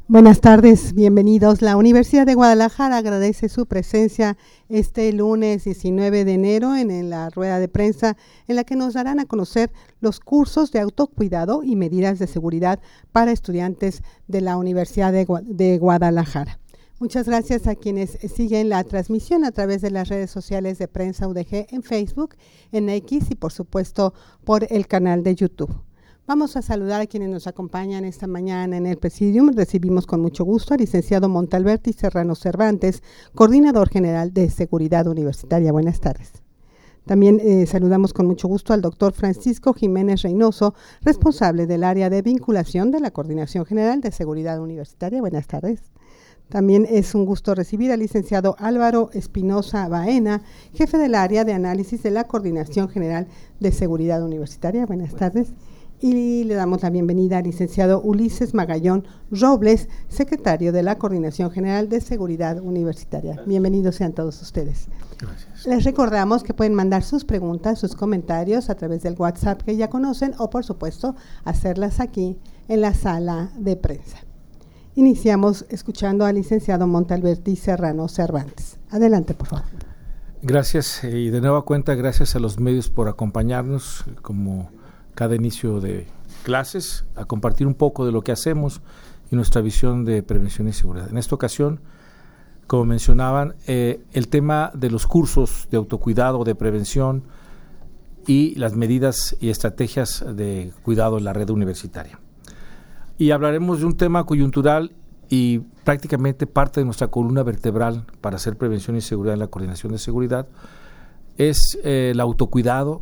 Buenas tardes, bienvenidos. La Universidad de Guadalajara agradece su presencia este lunes 19 de enero en la rueda de prensa en la que nos darán a conocer los cursos de autocuidado y medidas de seguridad para estudiantes de la Universidad de Guadalajara. Muchas gracias a quienes siguen la transmisión a través de las redes sociales de Prensa UDG en Facebook, en X y por supuesto por el canal de YouTube. Vamos a saludar a quienes nos acompañan esta mañana en el Presidium. Recibimos con mucho gusto al licenciado Montalberti Serrano Cervantes, Coordinador General de Seguridad Universitaria. Buenas tardes. También saludamos con mucho gusto al doctor Francisco Jiménez Reynoso, responsable del área de vinculación de la Coordinación General de Seguridad Universitaria. Buenas tardes. También es un gusto recibir al licenciado Álvaro Espinosa Baena, jefe del área de análisis de la Coordinación General de Seguridad Universitaria. Buenas tardes. Y le damos la bienvenida al licenciado Ulises Magallón Robles, secretario de la Coordinación General de Seguridad Universitaria. Bienvenidos sean todos ustedes. Gracias. Les recordamos que pueden mandar sus preguntas, sus comentarios a través del WhatsApp que ya conocen o, por supuesto, hacerlas aquí en la sala de prensa. Iniciamos escuchando al licenciado Montalberti Serrano Cervantes. Adelante, por favor. Gracias y de nueva cuenta, gracias a los medios por acompañarnos como cada inicio de clases, a compartir un poco de lo que hacemos y nuestra visión de prevención y seguridad. En esta ocasión, como mencionaban, el tema de los cursos de autocuidado, de prevención y las medidas y estrategias de cuidado en la red universitaria. Y hablaremos de un tema coyuntural y prácticamente parte de nuestra columna vertebral para hacer prevención y seguridad en la coordinación de seguridad, es el autocuidado,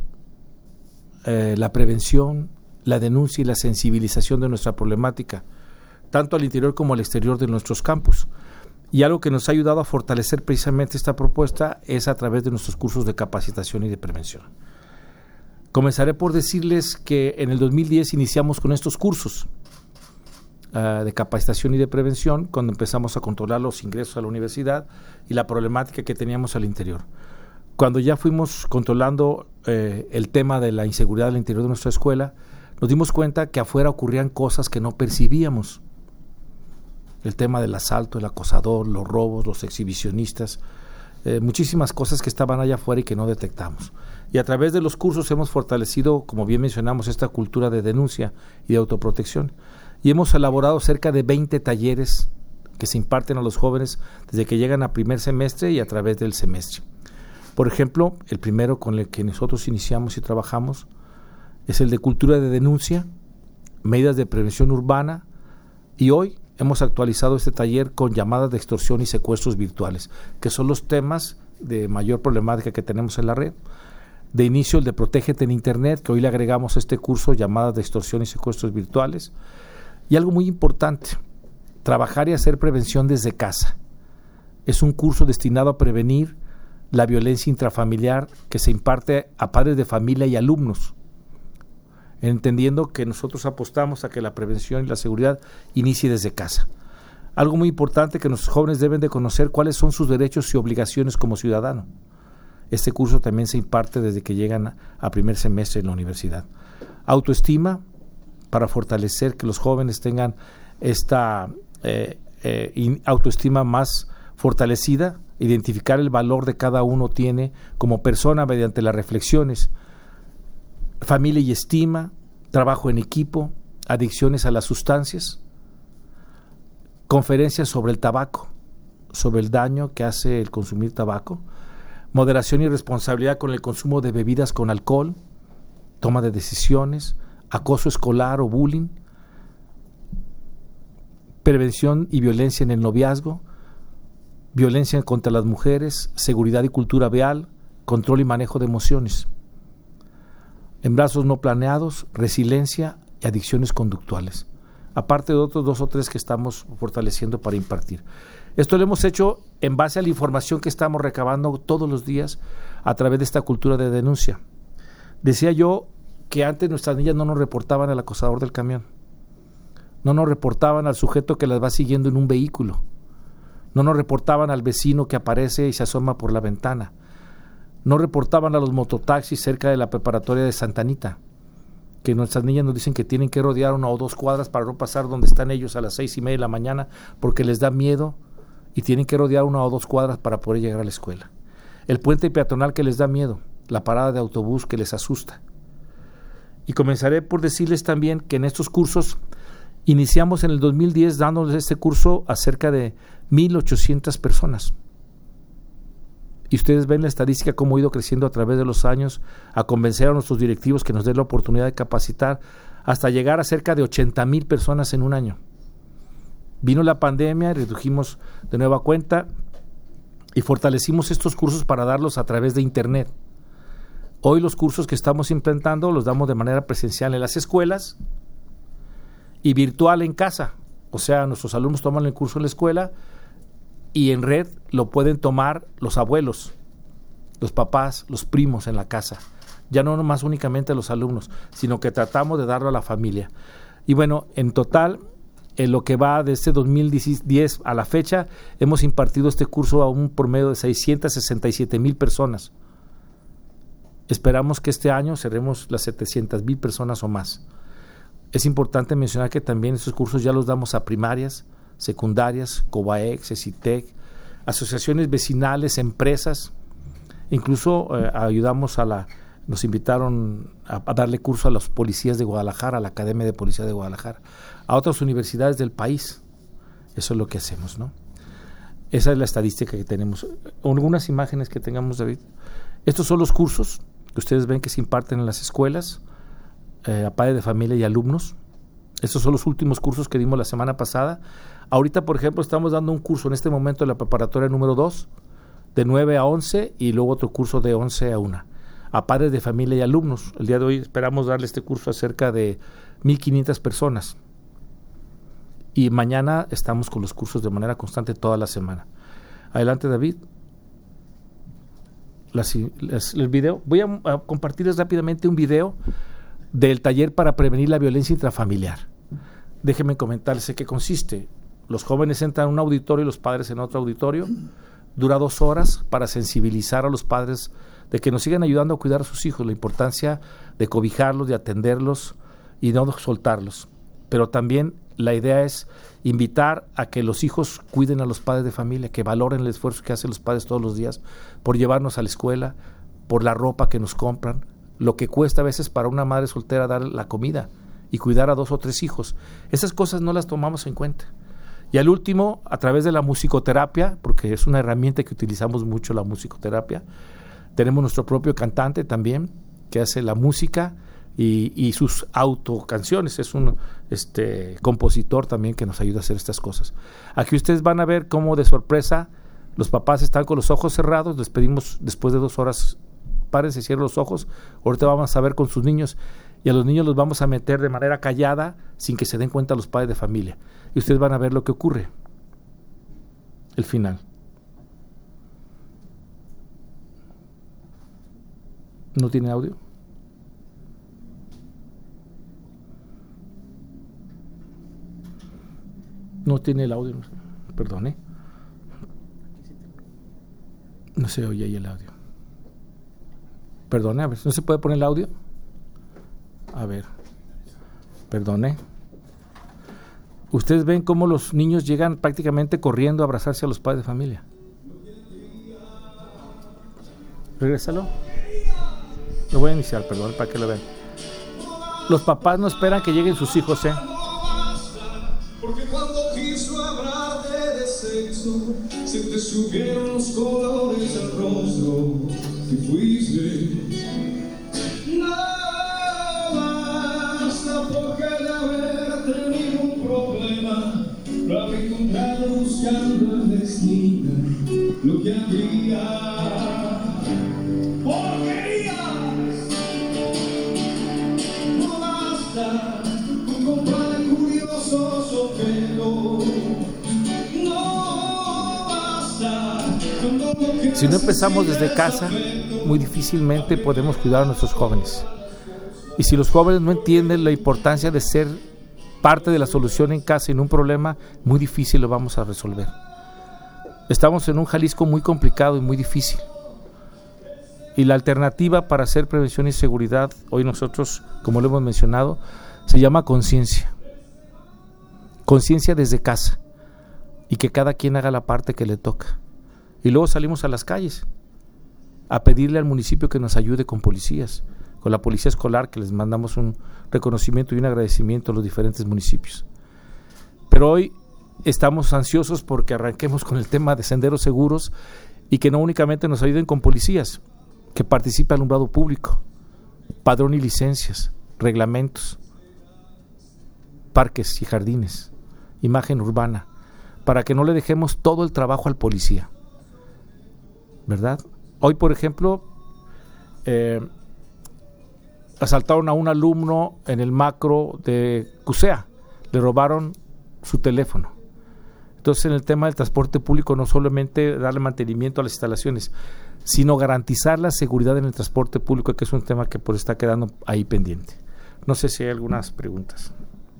la prevención, la denuncia y la sensibilización de nuestra problemática, tanto al interior como al exterior de nuestros campus. Y algo que nos ha ayudado a fortalecer precisamente esta propuesta es a través de nuestros cursos de capacitación y de prevención. Comenzaré por decirles que en el 2010 iniciamos con estos cursos de capacitación y de prevención, cuando empezamos a controlar los ingresos a la universidad y la problemática que teníamos al interior. Cuando ya fuimos controlando el tema de la inseguridad al interior de nuestra escuela, nos dimos cuenta que afuera ocurrían cosas que no percibíamos. El tema del asalto, el acosador, los robos, los exhibicionistas, muchísimas cosas que estaban allá afuera y que no detectamos. Y a través de los cursos hemos fortalecido, como bien mencionamos, esta cultura de denuncia y de autoprotección. Y hemos elaborado cerca de 20 talleres que se imparten a los jóvenes desde que llegan a primer semestre y a través del semestre. Por ejemplo, el primero con el que nosotros iniciamos y trabajamos es el de cultura de denuncia, medidas de prevención urbana, y hoy hemos actualizado este taller con llamadas de extorsión y secuestros virtuales, que son los temas de mayor problemática que tenemos en la red. De inicio el de Protégete en Internet, que hoy le agregamos a este curso llamadas de extorsión y secuestros virtuales. Y algo muy importante, trabajar y hacer prevención desde casa. Es un curso destinado a prevenir la violencia intrafamiliar que se imparte a padres de familia y alumnos, entendiendo que nosotros apostamos a que la prevención y la seguridad inicie desde casa. Algo muy importante que nuestros jóvenes deben de conocer cuáles son sus derechos y obligaciones como ciudadano. Este curso también se imparte desde que llegan a primer semestre en la universidad. Autoestima, para fortalecer que los jóvenes tengan esta autoestima más fortalecida, identificar el valor de cada uno tiene como persona mediante las reflexiones, familia y estima, trabajo en equipo, adicciones a las sustancias, conferencias sobre el tabaco, sobre el daño que hace el consumir tabaco, moderación y responsabilidad con el consumo de bebidas con alcohol, toma de decisiones, acoso escolar o bullying, prevención y violencia en el noviazgo, violencia contra las mujeres, seguridad y cultura vial, control y manejo de emociones, embarazos no planeados, resiliencia y adicciones conductuales, aparte de otros 2 o 3 que estamos fortaleciendo para impartir. Esto lo hemos hecho en base a la información que estamos recabando todos los días a través de esta cultura de denuncia. Decía yo que antes nuestras niñas no nos reportaban al acosador del camión, no nos reportaban al sujeto que las va siguiendo en un vehículo, no nos reportaban al vecino que aparece y se asoma por la ventana, no reportaban a los mototaxis cerca de la preparatoria de Santa Anita, que nuestras niñas nos dicen que tienen que rodear 1 o 2 cuadras para no pasar donde están ellos a las 6:30 de la mañana porque les da miedo y tienen que rodear 1 o 2 cuadras para poder llegar a la escuela. El puente peatonal que les da miedo, la parada de autobús que les asusta. Y comenzaré por decirles también que en estos cursos iniciamos en el 2010 dándoles este curso a cerca de 1,800 personas. Y ustedes ven la estadística cómo ha ido creciendo a través de los años, a convencer a nuestros directivos que nos den la oportunidad de capacitar hasta llegar a cerca de 80,000 personas en un año. Vino la pandemia, redujimos de nueva cuenta y fortalecimos estos cursos para darlos a través de internet. Hoy los cursos que estamos implementando los damos de manera presencial en las escuelas y virtual en casa. O sea, nuestros alumnos toman el curso en la escuela y en red lo pueden tomar los abuelos, los papás, los primos en la casa. Ya no nomás únicamente los alumnos, sino que tratamos de darlo a la familia. Y bueno, en total, en lo que va de este 2010 a la fecha, hemos impartido este curso a un promedio de 667,000 personas. Esperamos que este año cerremos las 700,000 personas o más. Es importante mencionar que también estos cursos ya los damos a primarias, secundarias, COBAEC, CECITEC, asociaciones vecinales, empresas. Incluso ayudamos nos invitaron a darle curso a los policías de Guadalajara, a la Academia de Policía de Guadalajara, a otras universidades del país. Eso es lo que hacemos, ¿no? Esa es la estadística que tenemos. Algunas imágenes que tengamos, David. Estos son los cursos que ustedes ven que se imparten en las escuelas, a padres de familia y alumnos. Estos son los últimos cursos que dimos la semana pasada. Ahorita, por ejemplo, estamos dando un curso en este momento en la preparatoria número 2, de 9 a 11, y luego otro curso de 11 a 1, a padres de familia y alumnos. El día de hoy esperamos darle este curso a cerca de 1,500 personas. Y mañana estamos con los cursos de manera constante toda la semana. Adelante, David. El video. Voy a compartirles rápidamente un video del taller para prevenir la violencia intrafamiliar. Déjenme comentarles en qué consiste. Los jóvenes entran a un auditorio y los padres en otro auditorio. Dura 2 horas para sensibilizar a los padres de que nos sigan ayudando a cuidar a sus hijos, la importancia de cobijarlos, de atenderlos y no soltarlos. Pero también la idea es invitar a que los hijos cuiden a los padres de familia, que valoren el esfuerzo que hacen los padres todos los días por llevarnos a la escuela, por la ropa que nos compran, lo que cuesta a veces para una madre soltera dar la comida y cuidar a 2 o 3 hijos. Esas cosas no las tomamos en cuenta. Y al último, a través de la musicoterapia, porque es una herramienta que utilizamos mucho, la musicoterapia, tenemos nuestro propio cantante también, que hace la música y sus autocanciones. Es un compositor también que nos ayuda a hacer estas cosas. Aquí ustedes van a ver cómo de sorpresa los papás están con los ojos cerrados. Les pedimos después de 2 horas, párense, cierren los ojos. Ahorita vamos a ver con sus niños y a los niños los vamos a meter de manera callada sin que se den cuenta los padres de familia. Y ustedes van a ver lo que ocurre. El final. ¿No tiene audio? No tiene el audio, perdone. No se oye ahí el audio. Perdone, a ver, ¿no se puede poner el audio? A ver, perdone. Ustedes ven cómo los niños llegan prácticamente corriendo a abrazarse a los padres de familia. Regrésalo. Lo voy a iniciar, perdón, para que lo vean. Los papás no esperan que lleguen sus hijos, Porque cuando quiso hablar de sexo, se te subieron los colores al rostro y fuiste. No basta porque de haber tenido un problema, lo había encontrado buscando en la esquina lo que había. ¡Porquerías! No basta con comprar curiosos objetos. No basta con todo lo que si no empezamos desde casa, muy difícilmente podemos cuidar a nuestros jóvenes. Y si los jóvenes no entienden la importancia de ser parte de la solución en casa en un problema, muy difícil lo vamos a resolver. Estamos en un Jalisco muy complicado y muy difícil. Y la alternativa para hacer prevención y seguridad, hoy nosotros, como lo hemos mencionado, se llama conciencia. Conciencia desde casa. Y que cada quien haga la parte que le toca. Y luego salimos a las calles a pedirle al municipio que nos ayude con policías, con la policía escolar, que les mandamos un reconocimiento y un agradecimiento a los diferentes municipios. Pero hoy estamos ansiosos porque arranquemos con el tema de senderos seguros y que no únicamente nos ayuden con policías, que participe alumbrado público, padrón y licencias, reglamentos, parques y jardines, imagen urbana, para que no le dejemos todo el trabajo al policía, ¿verdad? Hoy, por ejemplo, asaltaron a un alumno en el macro de CUSEA, le robaron su teléfono. Entonces, en el tema del transporte público, no solamente darle mantenimiento a las instalaciones, sino garantizar la seguridad en el transporte público, que es un tema que pues está quedando ahí pendiente. No sé si hay algunas preguntas.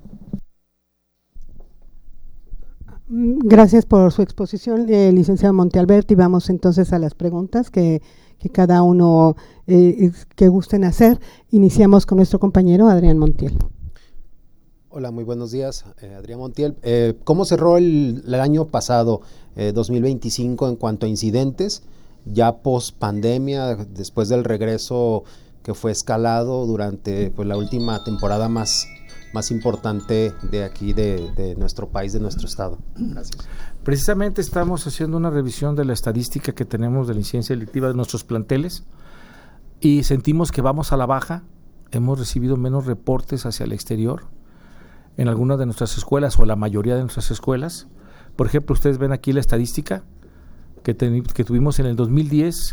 Gracias por su exposición, licenciado Montealbert, y vamos entonces a las preguntas que cada uno que gusten hacer. Iniciamos con nuestro compañero Adrián Montiel. Hola, muy buenos días, Adrián Montiel. ¿Cómo cerró el año pasado, 2025, en cuanto a incidentes, ya post pandemia, después del regreso que fue escalado durante pues, la última temporada más importante de aquí, de nuestro país, de nuestro estado? Gracias. Precisamente estamos haciendo una revisión de la estadística que tenemos de la incidencia delictiva de nuestros planteles y sentimos que vamos a la baja. Hemos recibido menos reportes hacia el exterior en algunas de nuestras escuelas o la mayoría de nuestras escuelas. Por ejemplo, ustedes ven aquí la estadística que tuvimos en el 2010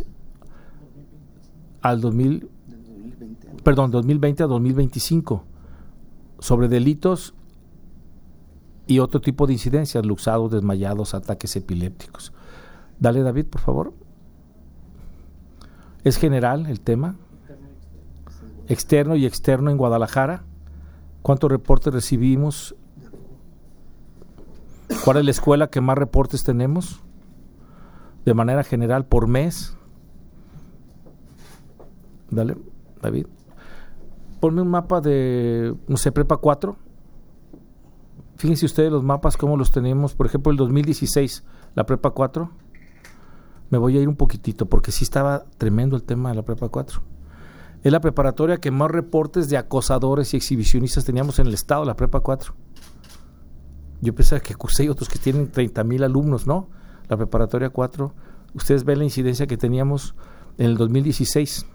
al 2020 a 2025 sobre delitos y otro tipo de incidencias, luxados, desmayados, ataques epilépticos. Dale, David, por favor. Es general el tema. Externo y externo en Guadalajara. ¿Cuántos reportes recibimos? ¿Cuál es la escuela que más reportes tenemos? De manera general, por mes. Dale, David. Ponme un mapa de, no sé, Prepa 4. Fíjense ustedes los mapas, cómo los tenemos. Por ejemplo, el 2016, la Prepa 4. Me voy a ir un poquitito, porque sí estaba tremendo el tema de la Prepa 4. Es la preparatoria que más reportes de acosadores y exhibicionistas teníamos en el estado, la Prepa 4. Yo pensaba que cursé otros que tienen 30,000 alumnos, ¿no? La preparatoria 4. Ustedes ven la incidencia que teníamos en el 2016.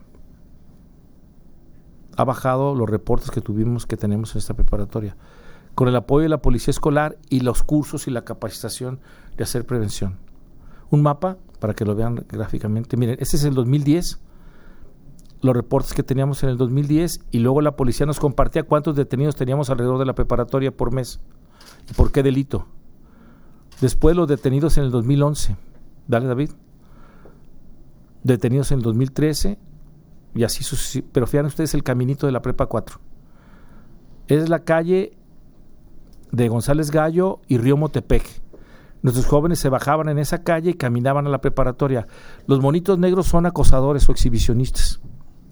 Ha bajado los reportes que tenemos en esta preparatoria, con el apoyo de la policía escolar y los cursos y la capacitación de hacer prevención. Un mapa para que lo vean gráficamente. Miren, este es el 2010, los reportes que teníamos en el 2010, y luego la policía nos compartía cuántos detenidos teníamos alrededor de la preparatoria por mes y por qué delito. Después los detenidos en el 2011. Dale, David. Detenidos en el 2013 y así sucesivamente. Pero fíjense ustedes el caminito de la Prepa 4. Es la calle de González Gallo y Río Motepec. Nuestros jóvenes se bajaban en esa calle y caminaban a la preparatoria. Los monitos negros son acosadores o exhibicionistas.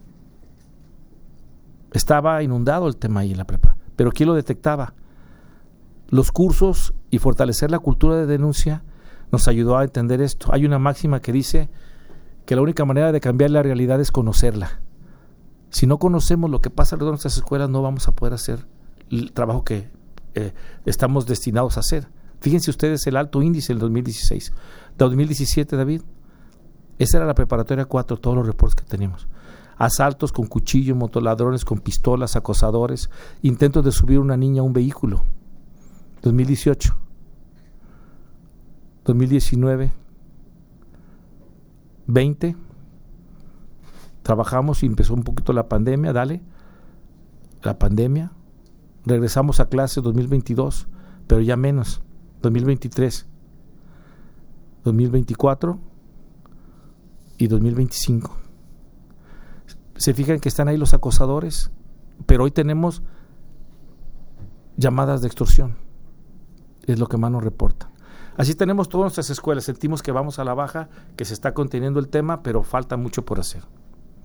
Estaba inundado el tema ahí en la prepa. Pero ¿quién lo detectaba? Los cursos y fortalecer la cultura de denuncia nos ayudó a entender esto. Hay una máxima que dice que la única manera de cambiar la realidad es conocerla. Si no conocemos lo que pasa alrededor de nuestras escuelas, no vamos a poder hacer el trabajo que estamos destinados a hacer. Fíjense ustedes el alto índice del 2016. De 2017, David, esa era la preparatoria 4, todos los reportes que teníamos. Asaltos con cuchillo, motoladrones con pistolas, acosadores, intentos de subir una niña a un vehículo. 2018, 2019, 20, trabajamos y empezó un poquito la pandemia, la pandemia, regresamos a clases 2022, pero ya menos, 2023, 2024 y 2025. Se fijan que están ahí los acosadores, pero hoy tenemos llamadas de extorsión. Es lo que más nos reportan. Así tenemos todas nuestras escuelas. Sentimos que vamos a la baja, que se está conteniendo el tema, pero falta mucho por hacer.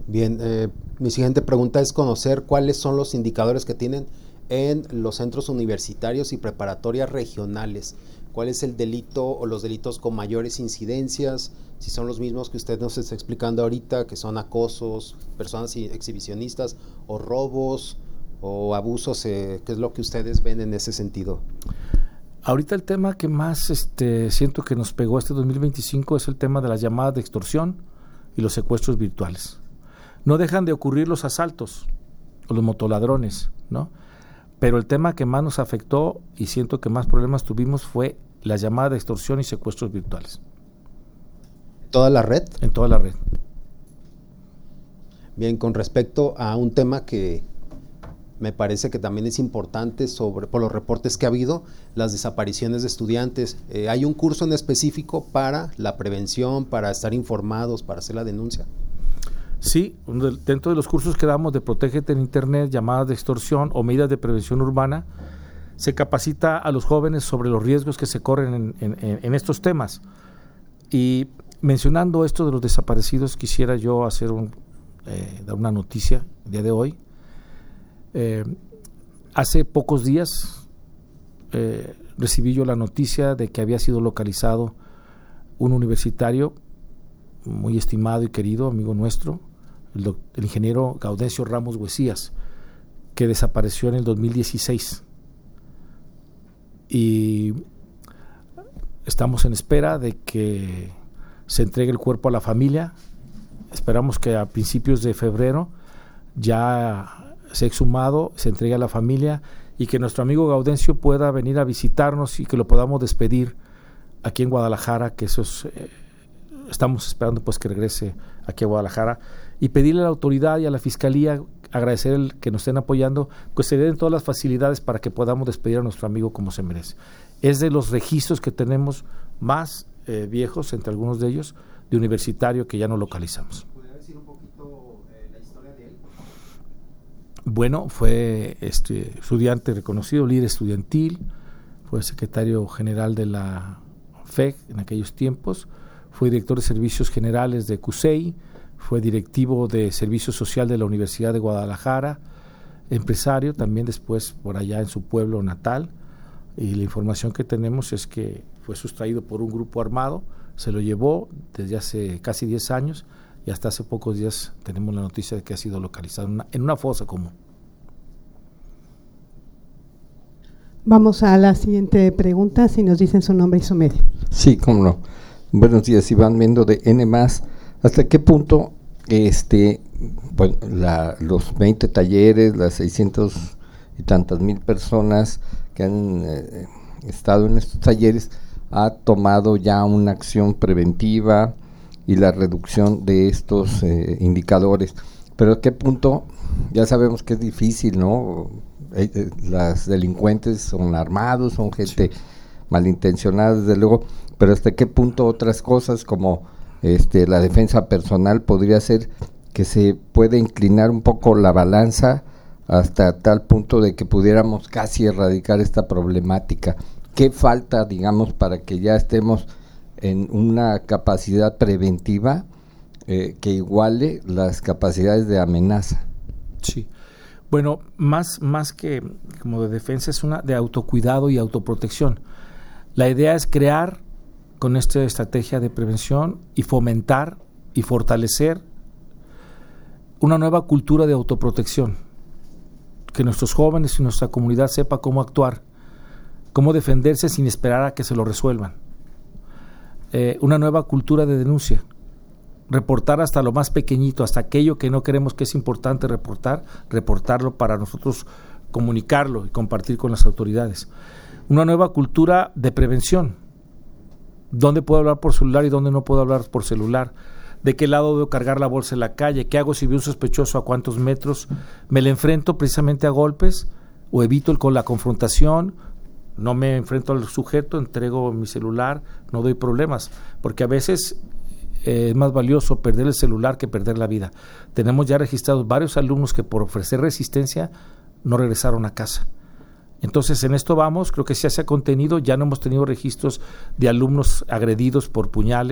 Bien, mi siguiente pregunta es conocer cuáles son los indicadores que tienen en los centros universitarios y preparatorias regionales. ¿Cuál es el delito o los delitos con mayores incidencias? Si son los mismos que usted nos está explicando ahorita, que son acosos, personas exhibicionistas o robos o abusos, ¿qué es lo que ustedes ven en ese sentido? Ahorita el tema que más siento que nos pegó este 2025 es el tema de las llamadas de extorsión y los secuestros virtuales. No dejan de ocurrir los asaltos o los motoladrones, ¿no? Pero el tema que más nos afectó y siento que más problemas tuvimos fue la llamada de extorsión y secuestros virtuales. ¿Toda la red? En toda la red. Bien, con respecto a un tema que me parece que también es importante por los reportes que ha habido, las desapariciones de estudiantes. ¿Hay un curso en específico para la prevención, para estar informados, para hacer la denuncia? Sí, dentro de los cursos que damos de Protégete en Internet, llamadas de extorsión o medidas de prevención urbana, se capacita a los jóvenes sobre los riesgos que se corren en estos temas. Y mencionando esto de los desaparecidos, quisiera yo hacer dar una noticia el día de hoy. Hace pocos días recibí yo la noticia de que había sido localizado un universitario muy estimado y querido, amigo nuestro, el ingeniero Gaudencio Ramos Huesías, que desapareció en el 2016. Y estamos en espera de que se entregue el cuerpo a la familia. Esperamos que a principios de febrero ya sea exhumado, se entregue a la familia y que nuestro amigo Gaudencio pueda venir a visitarnos y que lo podamos despedir aquí en Guadalajara, que eso es... Estamos esperando pues que regrese aquí a Guadalajara y pedirle a la autoridad y a la fiscalía, agradecer el que nos estén apoyando, pues se den todas las facilidades para que podamos despedir a nuestro amigo como se merece. Es de los registros que tenemos más viejos, entre algunos de ellos, de universitario que ya no localizamos. ¿Podría decir un poquito la historia de él? Bueno, fue estudiante reconocido, líder estudiantil, fue secretario general de la FEG en aquellos tiempos, fue director de servicios generales de CUSEI, fue directivo de servicio social de la Universidad de Guadalajara, empresario también después por allá en su pueblo natal, y la información que tenemos es que fue sustraído por un grupo armado, se lo llevó desde hace casi 10 años y hasta hace pocos días tenemos la noticia de que ha sido localizado en una fosa común. Vamos a la siguiente pregunta, si nos dicen su nombre y su medio. Sí, cómo no. Buenos días, Iván Mendo de N+. ¿Hasta qué punto los 20 talleres, las 600 y tantas mil personas que han estado en estos talleres ha tomado ya una acción preventiva y la reducción de estos indicadores? Pero ¿a qué punto? Ya sabemos que es difícil, ¿no? Las delincuentes son armados, son gente malintencionada, desde luego, pero hasta qué punto otras cosas como la defensa personal podría ser que se puede inclinar un poco la balanza hasta tal punto de que pudiéramos casi erradicar esta problemática. ¿Qué falta, digamos, para que ya estemos en una capacidad preventiva que iguale las capacidades de amenaza? Sí. Bueno, más que como de defensa, es una de autocuidado y autoprotección. La idea es crear con esta estrategia de prevención y fomentar y fortalecer una nueva cultura de autoprotección, que nuestros jóvenes y nuestra comunidad sepa cómo actuar, cómo defenderse sin esperar a que se lo resuelvan. Una nueva cultura de denuncia, reportar hasta lo más pequeñito, hasta aquello que no queremos que es importante reportarlo para nosotros comunicarlo y compartir con las autoridades. Una nueva cultura de prevención, dónde puedo hablar por celular y dónde no puedo hablar por celular, de qué lado debo cargar la bolsa en la calle, qué hago si veo un sospechoso, a cuántos metros, me le enfrento precisamente a golpes o evito con la confrontación, no me enfrento al sujeto, entrego mi celular, no doy problemas, porque a veces es más valioso perder el celular que perder la vida. Tenemos ya registrados varios alumnos que por ofrecer resistencia no regresaron a casa. Entonces en esto vamos, creo que se ha contenido, ya no hemos tenido registros de alumnos agredidos por puñales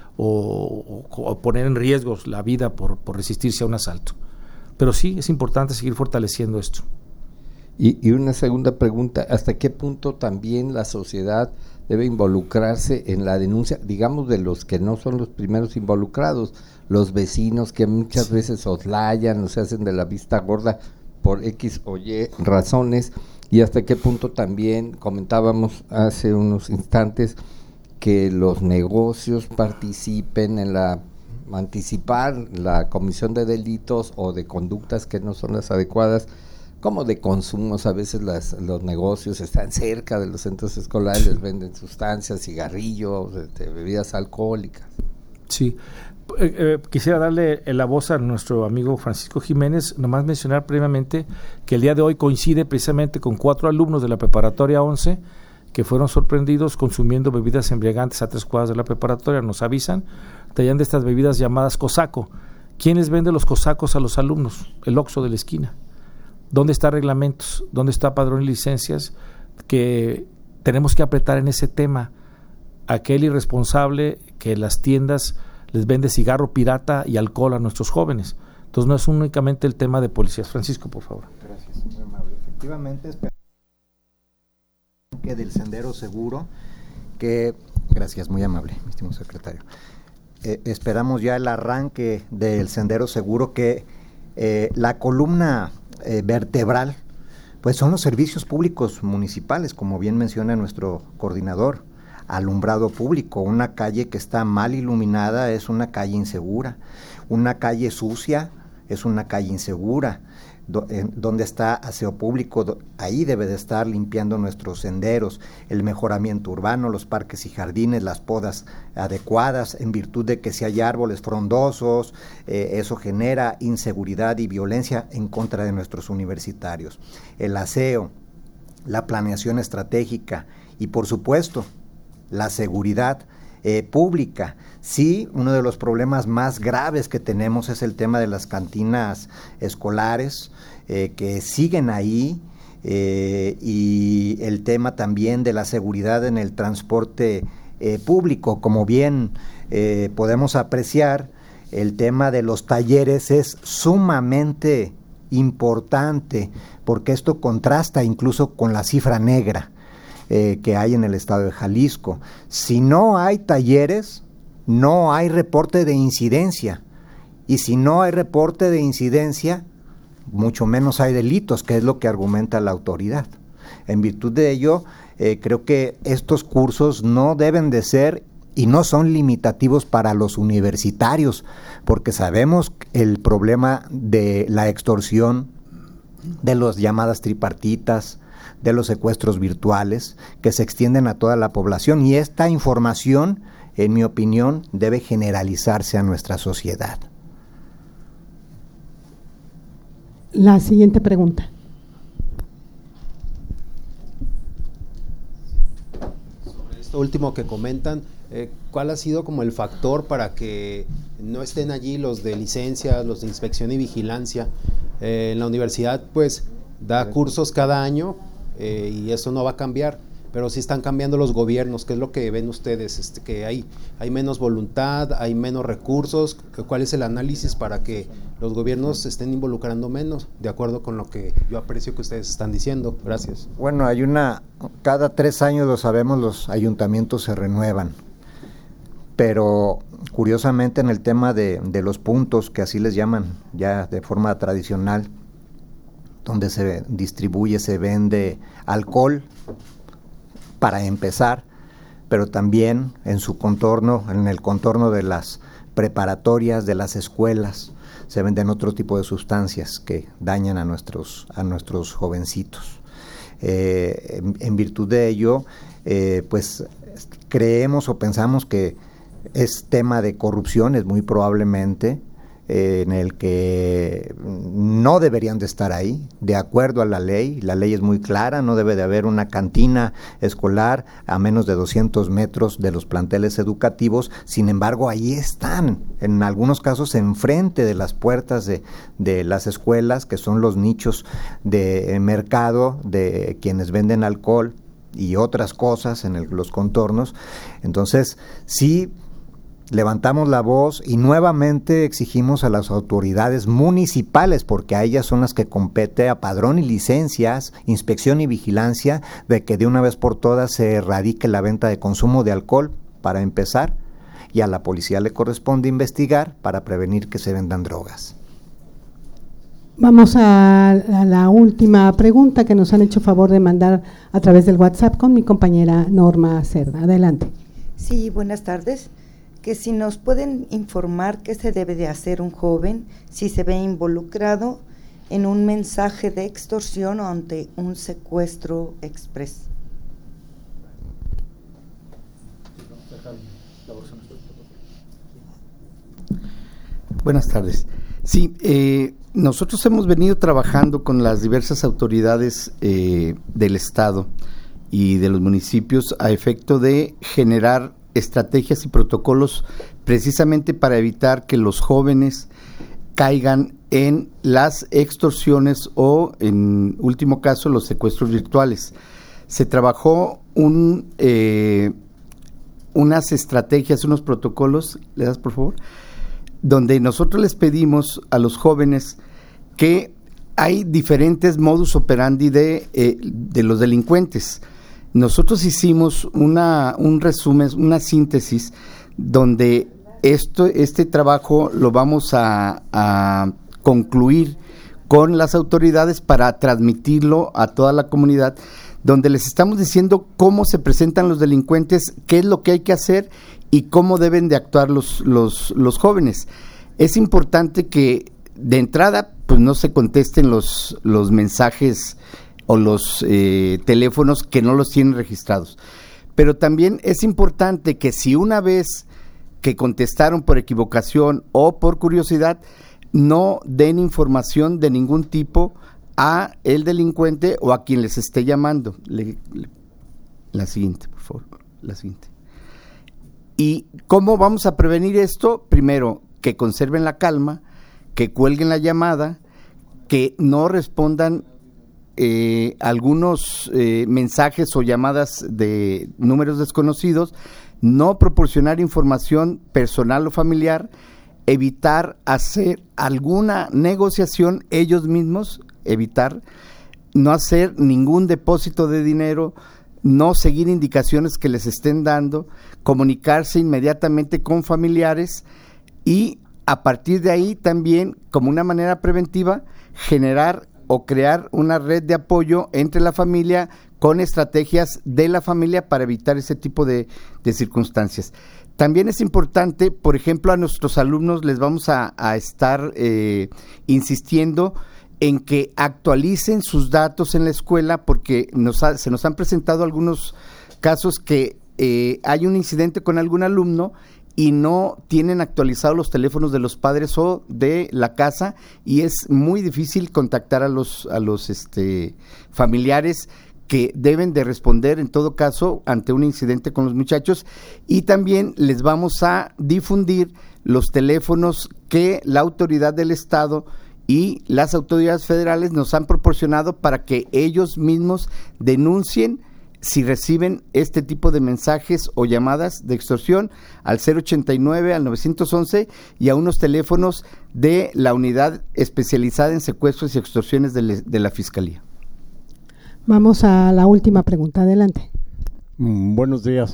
o poner en riesgo la vida por resistirse a un asalto. Pero sí, es importante seguir fortaleciendo esto. Y una segunda pregunta, ¿hasta qué punto también la sociedad debe involucrarse en la denuncia, digamos, de los que no son los primeros involucrados, los vecinos que muchas veces soslayan o se hacen de la vista gorda por X o Y razones? Y hasta qué punto también comentábamos hace unos instantes que los negocios participen en anticipar la comisión de delitos o de conductas que no son las adecuadas, como de consumos. A veces los negocios están cerca de los centros escolares, venden sustancias, cigarrillos, bebidas alcohólicas. Sí, quisiera darle la voz a nuestro amigo Francisco Jiménez, nomás mencionar previamente que el día de hoy coincide precisamente con 4 alumnos de la preparatoria 11 que fueron sorprendidos consumiendo bebidas embriagantes a 3 cuadras de la preparatoria. Nos avisan, traían de estas bebidas llamadas cosaco. ¿Quién les vende los cosacos a los alumnos? El Oxxo de la esquina. ¿Dónde está reglamentos? ¿Dónde está padrón y licencias? Que tenemos que apretar en ese tema. Aquel irresponsable que las tiendas les vende cigarro pirata y alcohol a nuestros jóvenes. Entonces no es únicamente el tema de policías. Francisco, por favor. Gracias, muy amable. Efectivamente, que del Sendero Seguro, gracias, muy amable, mi estimado secretario. Esperamos ya el arranque del Sendero Seguro, que la columna vertebral, pues son los servicios públicos municipales, como bien menciona nuestro coordinador. Alumbrado público, una calle que está mal iluminada es una calle insegura, una calle sucia es una calle insegura. Donde está aseo público, ahí debe de estar limpiando nuestros senderos, el mejoramiento urbano, los parques y jardines, las podas adecuadas, en virtud de que si hay árboles frondosos, eso genera inseguridad y violencia en contra de nuestros universitarios. El aseo, la planeación estratégica y, por supuesto, la seguridad pública. Sí, uno de los problemas más graves que tenemos es el tema de las cantinas escolares, que siguen ahí, y el tema también de la seguridad en el transporte público. Como bien podemos apreciar, el tema de los talleres es sumamente importante, porque esto contrasta incluso con la cifra negra que hay en el estado de Jalisco. Si no hay talleres, no hay reporte de incidencia, y si no hay reporte de incidencia, mucho menos hay delitos, que es lo que argumenta la autoridad. En virtud de ello, creo que estos cursos no deben de ser y no son limitativos para los universitarios, porque sabemos el problema de la extorsión, de las llamadas tripartitas, de los secuestros virtuales, que se extienden a toda la población, y esta información, en mi opinión, debe generalizarse a nuestra sociedad. La siguiente pregunta. Sobre esto último que comentan, ¿cuál ha sido como el factor para que no estén allí los de licencia, los de inspección y vigilancia? En la universidad pues da cursos cada año, y eso no va a cambiar, pero sí están cambiando los gobiernos. ¿Qué es lo que ven ustedes? Que hay menos voluntad, hay menos recursos. ¿Cuál es el análisis para que los gobiernos se estén involucrando menos? De acuerdo con lo que yo aprecio que ustedes están diciendo. Gracias. Bueno, cada 3 años, lo sabemos, los ayuntamientos se renuevan, pero curiosamente en el tema de los puntos, que así les llaman ya de forma tradicional, donde se distribuye, se vende alcohol, para empezar, pero también en su contorno, en el contorno de las preparatorias, de las escuelas, se venden otro tipo de sustancias que dañan a nuestros jovencitos. En virtud de ello, pues creemos o pensamos que es tema de corrupción, es muy probablemente, en el que no deberían de estar ahí, de acuerdo a la ley. La ley es muy clara, no debe de haber una cantina escolar a menos de 200 metros de los planteles educativos. Sin embargo, ahí están, en algunos casos enfrente de las puertas de las escuelas, que son los nichos de mercado de quienes venden alcohol y otras cosas en los contornos. Entonces, sí, levantamos la voz y nuevamente exigimos a las autoridades municipales, porque a ellas son las que compete a padrón y licencias, inspección y vigilancia, de que de una vez por todas se erradique la venta de consumo de alcohol, para empezar, y a la policía le corresponde investigar para prevenir que se vendan drogas. Vamos a la última pregunta que nos han hecho favor de mandar a través del WhatsApp con mi compañera Norma Cerda. Adelante. Sí, buenas tardes. Que si nos pueden informar qué se debe de hacer un joven si se ve involucrado en un mensaje de extorsión o ante un secuestro express. Buenas tardes. Sí, nosotros hemos venido trabajando con las diversas autoridades del Estado y de los municipios a efecto de generar estrategias y protocolos precisamente para evitar que los jóvenes caigan en las extorsiones o, en último caso, los secuestros virtuales. Se trabajó unas estrategias, unos protocolos, ¿le das por favor?, donde nosotros les pedimos a los jóvenes que hay diferentes modus operandi de los delincuentes. Nosotros hicimos un resumen, una síntesis, donde este trabajo lo vamos a concluir con las autoridades para transmitirlo a toda la comunidad, donde les estamos diciendo cómo se presentan los delincuentes, qué es lo que hay que hacer y cómo deben de actuar los jóvenes. Es importante que de entrada pues no se contesten los mensajes o los teléfonos que no los tienen registrados. Pero también es importante que si una vez que contestaron por equivocación o por curiosidad, no den información de ningún tipo a el delincuente o a quien les esté llamando. La siguiente, por favor, la siguiente. ¿Y cómo vamos a prevenir esto? Primero, que conserven la calma, que cuelguen la llamada, que no respondan algunos mensajes o llamadas de números desconocidos, no proporcionar información personal o familiar, evitar hacer alguna negociación ellos mismos, evitar no hacer ningún depósito de dinero, no seguir indicaciones que les estén dando, comunicarse inmediatamente con familiares y a partir de ahí también, como una manera preventiva, generar o crear una red de apoyo entre la familia con estrategias de la familia para evitar ese tipo de circunstancias. También es importante, por ejemplo, a nuestros alumnos les vamos a estar insistiendo en que actualicen sus datos en la escuela, porque se nos han presentado algunos casos que hay un incidente con algún alumno y no tienen actualizados los teléfonos de los padres o de la casa, y es muy difícil contactar a los familiares que deben de responder en todo caso ante un incidente con los muchachos. Y también les vamos a difundir los teléfonos que la autoridad del Estado y las autoridades federales nos han proporcionado para que ellos mismos denuncien si reciben este tipo de mensajes o llamadas de extorsión al 089, al 911 y a unos teléfonos de la unidad especializada en secuestros y extorsiones de la Fiscalía. Vamos a la última pregunta, adelante. Buenos días.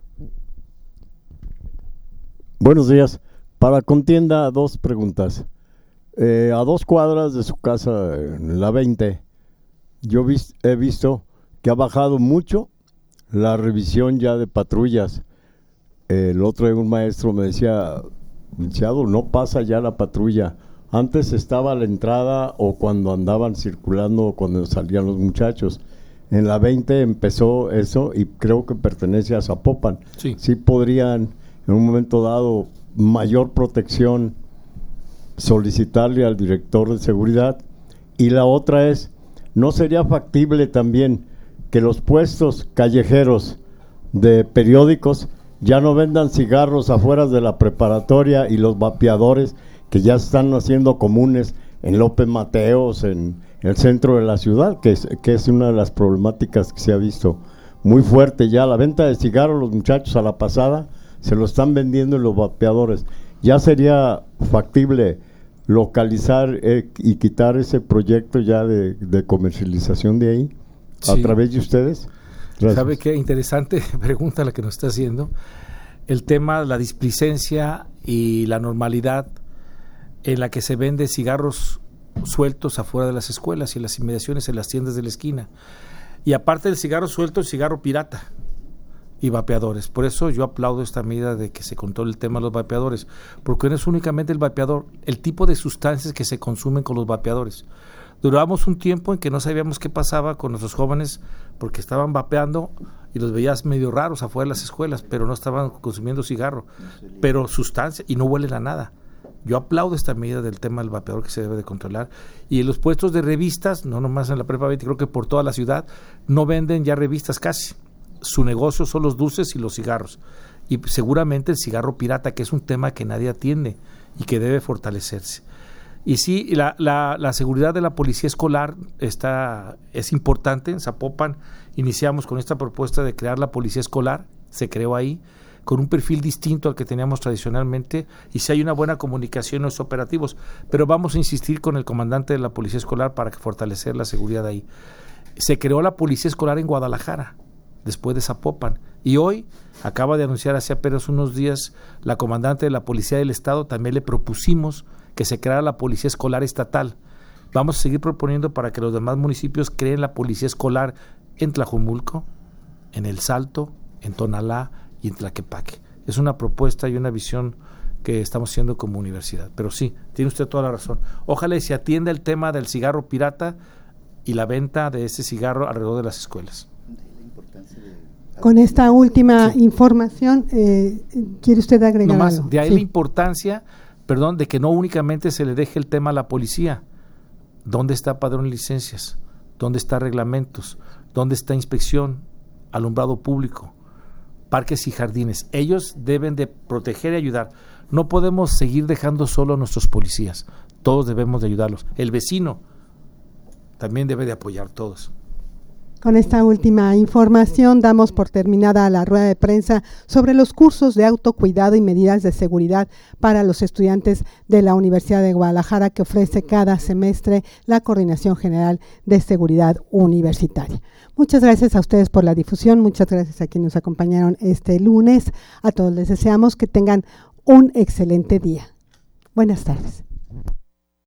Buenos días. Para Contienda, dos preguntas. A 2 cuadras de su casa, en la 20, yo he visto que ha bajado mucho la revisión ya de patrullas. El otro día un maestro me decía, licenciado, no pasa ya la patrulla. Antes estaba a la entrada o cuando andaban circulando o cuando salían los muchachos. En la 20 empezó eso y creo que pertenece a Zapopan. Sí podrían en un momento dado mayor protección solicitarle al director de seguridad. Y la otra es, ¿no sería factible también que los puestos callejeros de periódicos ya no vendan cigarros afuera de la preparatoria y los vapeadores que ya están haciendo comunes en López Mateos, en el centro de la ciudad, que es una de las problemáticas que se ha visto muy fuerte ya? La venta de cigarros, los muchachos a la pasada se lo están vendiendo en los vapeadores. ¿Ya sería factible localizar y quitar ese proyecto ya de comercialización de ahí a través de ustedes? Gracias. ¿Sabe qué interesante pregunta la que nos está haciendo? El tema de la displicencia y la normalidad en la que se vende cigarros sueltos afuera de las escuelas y en las inmediaciones, en las tiendas de la esquina. Y aparte del cigarro suelto, el cigarro pirata y vapeadores. Por eso yo aplaudo esta medida de que se controle el tema de los vapeadores, porque no es únicamente el vapeador, el tipo de sustancias que se consumen con los vapeadores. Durábamos un tiempo en que no sabíamos qué pasaba con nuestros jóvenes porque estaban vapeando y los veías medio raros afuera de las escuelas, pero no estaban consumiendo cigarro, pero sustancia, y no huelen a nada. Yo aplaudo esta medida del tema del vapeador que se debe de controlar. Y en los puestos de revistas, no nomás en la Prepa 20, creo que por toda la ciudad, no venden ya revistas casi. Su negocio son los dulces y los cigarros. Y seguramente el cigarro pirata, que es un tema que nadie atiende y que debe fortalecerse. Y sí, la seguridad de la policía escolar es importante. En Zapopan iniciamos con esta propuesta de crear la policía escolar, se creó ahí, con un perfil distinto al que teníamos tradicionalmente, y si hay una buena comunicación en los operativos, pero vamos a insistir con el comandante de la policía escolar para fortalecer la seguridad ahí. Se creó la policía escolar en Guadalajara, después de Zapopan, y hoy acaba de anunciar hace apenas unos días la comandante de la Policía del Estado, también le propusimos que se creara la policía escolar estatal. Vamos a seguir proponiendo para que los demás municipios creen la policía escolar en Tlajomulco, en El Salto, en Tonalá y en Tlaquepaque. Es una propuesta y una visión que estamos haciendo como universidad. Pero sí, tiene usted toda la razón. Ojalá y se atienda el tema del cigarro pirata y la venta de ese cigarro alrededor de las escuelas. Con esta última información, ¿quiere usted agregar algo? Nomás, de ahí la importancia, de que no únicamente se le deje el tema a la policía. ¿Dónde está padrón de licencias? ¿Dónde está reglamentos? ¿Dónde está inspección? Alumbrado público, parques y jardines. Ellos deben de proteger y ayudar. No podemos seguir dejando solo a nuestros policías. Todos debemos de ayudarlos. El vecino también debe de apoyar todos. Con esta última información damos por terminada la rueda de prensa sobre los cursos de autocuidado y medidas de seguridad para los estudiantes de la Universidad de Guadalajara que ofrece cada semestre la Coordinación General de Seguridad Universitaria. Muchas gracias a ustedes por la difusión, muchas gracias a quienes nos acompañaron este lunes. A todos les deseamos que tengan un excelente día. Buenas tardes.